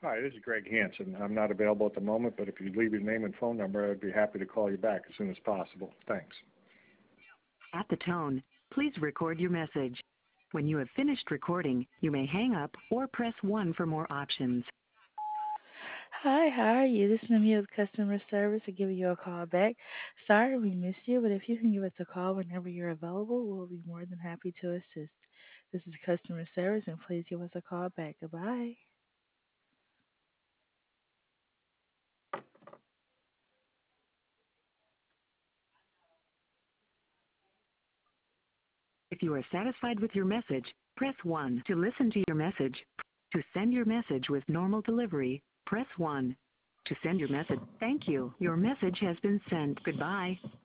Hi, this is Greg Hanson. I'm not available at the moment, but if you leave your name and phone number, I'd be happy to call you back as soon as possible. Thanks. At the tone, please record your message. When you have finished recording, you may hang up or press 1 for more options. Hi, how are you? This is Namia with customer service. I'm giving you a call back. Sorry we missed you, but if you can give us a call whenever you're available, we'll be more than happy to assist. This is customer service, and please give us a call back. Goodbye. If you are satisfied with your message, press 1 to listen to your message. To send your message with normal delivery, press 1. To send your message, thank you. Your message has been sent. Goodbye.